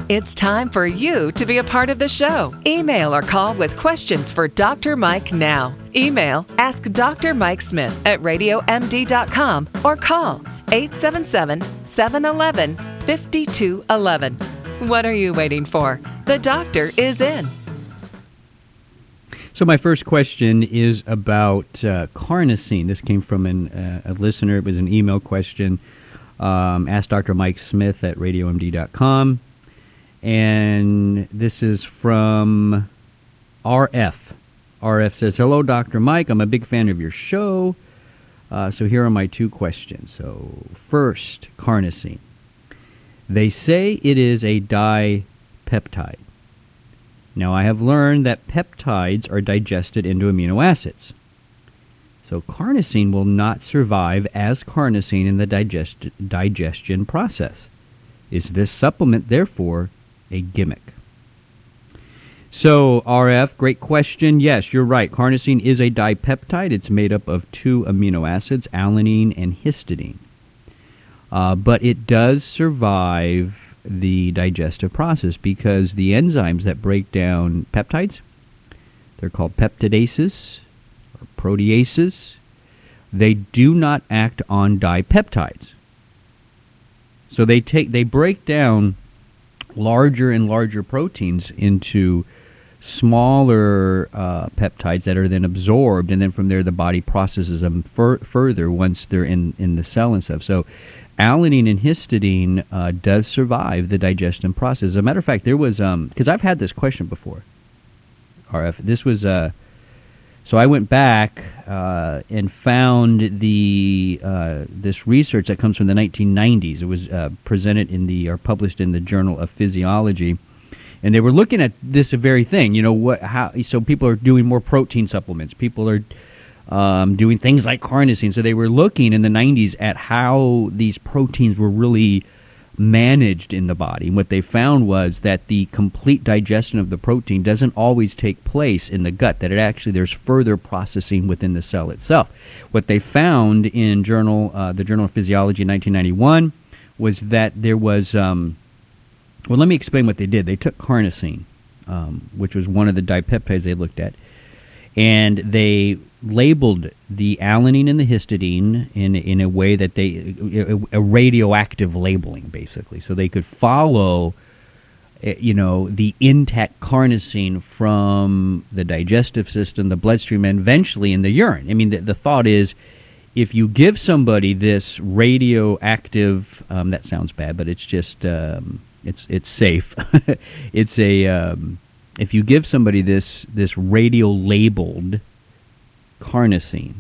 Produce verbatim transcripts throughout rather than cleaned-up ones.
It's time for you to be a part of the show. Email or call with questions for Doctor Mike now. Email ask Doctor Mike Smith at radio m d dot com or call eight seven seven, seven one one, five two one one. What are you waiting for? The doctor is in. So my first question is about uh, carnosine. This came from an, uh, a listener. It was an email question. Um, ask Doctor Mike Smith at radio m d dot com. And this is from R F. R F says, hello, Doctor Mike. I'm a big fan of your show. Uh, so here are my two questions. So first, carnosine. They say it is a dipeptide. Now, I have learned that peptides are digested into amino acids. So carnosine will not survive as carnosine in the digest- digestion process. Is this supplement, therefore, a gimmick? So, R F, great question. Yes, you're right. Carnosine is a dipeptide. It's made up of two amino acids, alanine and histidine. Uh, but it does survive the digestive process because the enzymes that break down peptides, they're called peptidases or proteases. They do not act on dipeptides. So they take they break down larger and larger proteins into smaller uh, peptides that are then absorbed, and then from there the body processes them fur- further once they're in, in the cell and stuff. So alanine and histidine uh, does survive the digestion process. As a matter of fact, there was, um because I've had this question before, R F. This was, uh, so I went back uh, and found the uh, this research that comes from the nineteen nineties. It was uh, presented in the, or published in the Journal of Physiology. And they were looking at this very thing, you know, what, how, so people are doing more protein supplements. People are um, doing things like carnosine. So they were looking in the nineties at how these proteins were really managed in the body. And what they found was that the complete digestion of the protein doesn't always take place in the gut, that it actually, there's further processing within the cell itself. What they found in journal, uh, the Journal of Physiology in nineteen ninety-one was that there was... Um, Well, let me explain what they did. They took carnosine, um, which was one of the dipeptides they looked at, and they labeled the alanine and the histidine in in a way that they a, a radioactive labeling, basically, so they could follow, you know, the intact carnosine from the digestive system, the bloodstream, and eventually in the urine. I mean, the, the thought is, if you give somebody this radioactive, um, that sounds bad, but it's just. Um, It's it's safe. It's a um, if you give somebody this this radio labeled carnosine,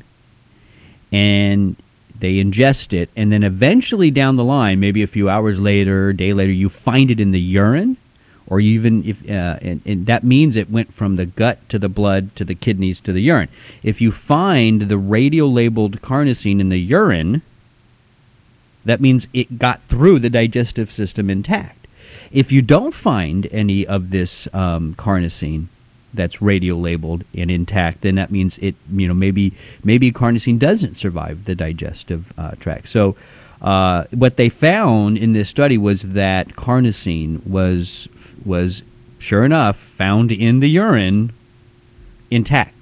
and they ingest it, and then eventually down the line, maybe a few hours later, a day later, you find it in the urine, or even if uh, and, and that means it went from the gut to the blood to the kidneys to the urine. If you find the radio labeled carnosine in the urine, that means it got through the digestive system intact. If you don't find any of this um, carnosine that's radio labeled and intact, then that means it, you know, maybe maybe carnosine doesn't survive the digestive uh, tract. So uh, what they found in this study was that carnosine was was sure enough found in the urine intact.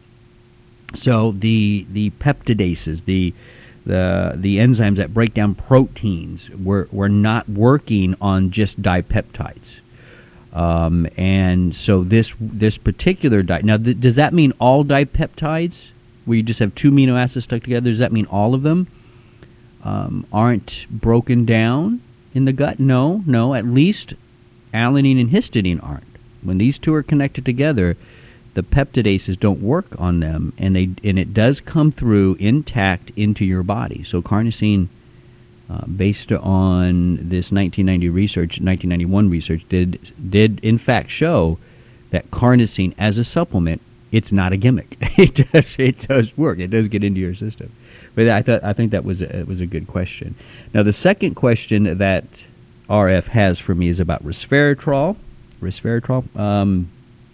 So the the peptidases, the The the enzymes that break down proteins were, were not working on just dipeptides. Um, and so this this particular di- now th- does that mean all dipeptides, where you just have two amino acids stuck together, does that mean all of them um, aren't broken down in the gut? No, no, at least alanine and histidine aren't. When these two are connected together, the peptidases don't work on them, and they and it does come through intact into your body. So carnosine, uh, based on this nineteen ninety research, nineteen ninety-one research, did did in fact show that carnosine as a supplement, it's not a gimmick. It does it does work. It does get into your system. But I thought I think that was a, it was a good question. Now the second question that R F has for me is about resveratrol. Resveratrol. Um,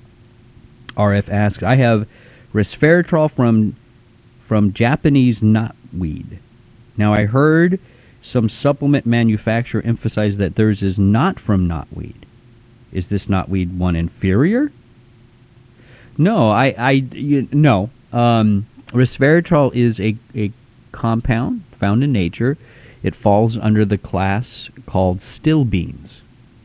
R F asks, I have resveratrol from from Japanese knotweed. Now, I heard some supplement manufacturer emphasize that theirs is not from knotweed. Is this knotweed one inferior? No, I, I, you, no. Um, resveratrol is a, a compound found in nature. It falls under the class called still beans.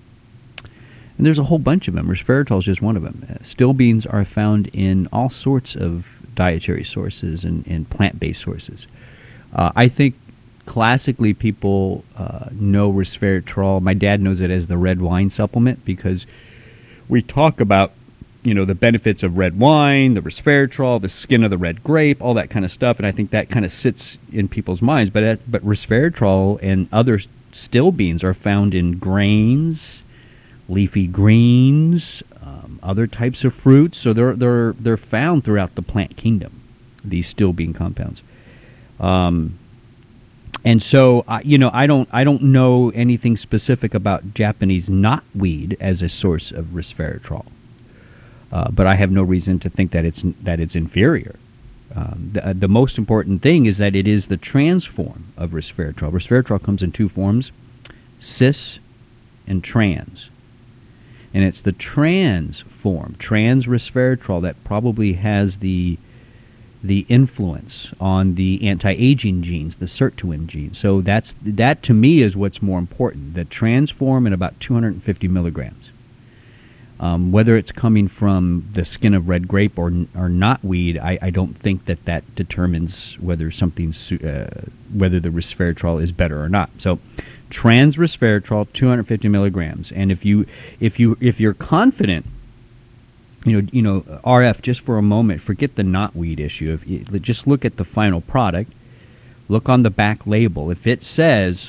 And there's a whole bunch of them. Resveratrol is just one of them. Uh, still beans are found in all sorts of dietary sources and, and plant-based sources. Uh, I think classically people uh, know resveratrol. My dad knows it as the red wine supplement because we talk about, you know, the benefits of red wine, the resveratrol, the skin of the red grape, all that kind of stuff, and I think that kind of sits in people's minds. But uh, but resveratrol and other still beans are found in grains, leafy greens, um, other types of fruits. So they're they're they're found throughout the plant kingdom, these still bean compounds. Um, and so uh, you know, I don't I don't know anything specific about Japanese knotweed as a source of resveratrol. Uh, but I have no reason to think that it's that it's inferior. Um, the, uh, the most important thing is that it is the trans form of resveratrol. Resveratrol comes in two forms, cis and trans. And it's the trans form, trans resveratrol, that probably has the the influence on the anti-aging genes, the sirtuin gene. So that's that to me is what's more important. The trans form in about two hundred fifty milligrams. Um, whether it's coming from the skin of red grape or or knotweed, I, I don't think that that determines whether something's uh, whether the resveratrol is better or not. So, trans resveratrol, two hundred fifty milligrams, and if you if you if you're confident, you know you know R F, just for a moment, forget the knotweed issue. If you, just look at the final product, look on the back label. If it says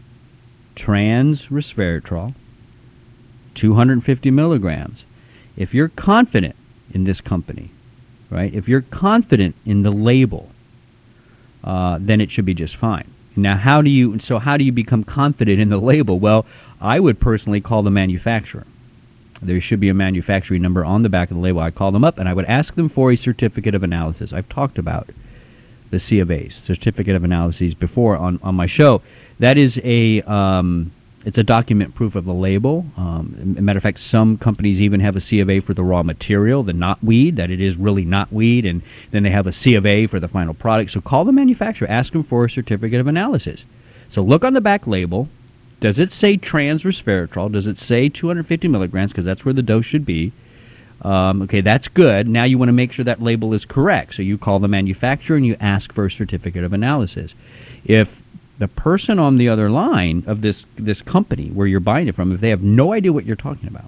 trans resveratrol, two hundred fifty milligrams. If you're confident in this company, right, if you're confident in the label, uh, then it should be just fine. Now, how do you, so how do you become confident in the label? Well, I would personally call the manufacturer. There should be a manufacturing number on the back of the label. I'd call them up and I would ask them for a certificate of analysis. I've talked about the C of A's, certificate of analyses, before on, on my show. That is a... Um, It's a document proof of the label. Um, as a matter of fact, some companies even have a C of A for the raw material, the knotweed, that it is really knotweed, and then they have a C of A for the final product. So call the manufacturer, ask them for a certificate of analysis. So look on the back label. Does it say trans resveratrol? Does it say two hundred fifty milligrams? Because that's where the dose should be. Um, okay, that's good. Now you want to make sure that label is correct. So you call the manufacturer and you ask for a certificate of analysis. If the person on the other line of this this company where you're buying it from, if they have no idea what you're talking about,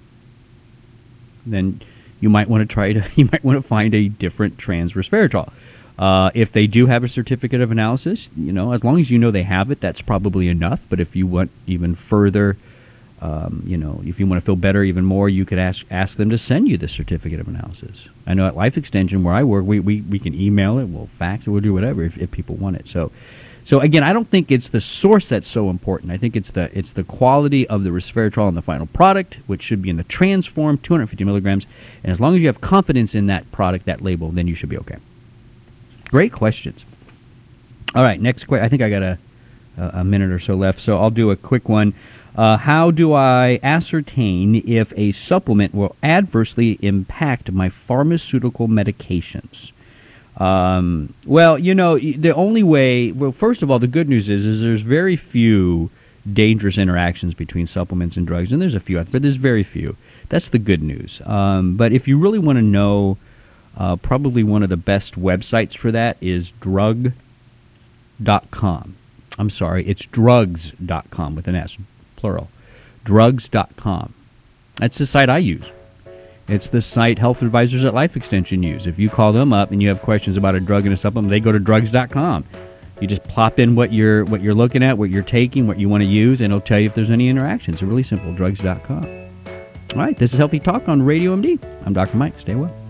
then you might want to try to you might want to find a different trans resveratrol. Uh, if they do have a certificate of analysis, you know, as long as you know they have it, that's probably enough. But if you want even further, um, you know, if you want to feel better even more, you could ask ask them to send you the certificate of analysis. I know at Life Extension where I work, we we, we can email it, we'll fax it, we'll do whatever if, if people want it. So. So again, I don't think it's the source that's so important. I think it's the it's the quality of the resveratrol in the final product, which should be in the trans form, two hundred fifty milligrams. And as long as you have confidence in that product, that label, then you should be okay. Great questions. All right, next question. I think I got a a minute or so left, so I'll do a quick one. Uh, how do I ascertain if a supplement will adversely impact my pharmaceutical medications? Um, well, you know, the only way, well, first of all, the good news is, is there's very few dangerous interactions between supplements and drugs, and there's a few, but there's very few. That's the good news. Um, but if you really want to know, uh, probably one of the best websites for that is drug dot com. I'm sorry, it's drugs dot com with an S, plural. drugs dot com. That's the site I use. It's the site health advisors at Life Extension use. If you call them up and you have questions about a drug and a supplement, they go to drugs dot com. You just plop in what you're what you're looking at, what you're taking, what you want to use, and it'll tell you if there's any interactions. It's really simple, drugs dot com. All right, this is Healthy Talk on Radio M D. I'm Doctor Mike. Stay well.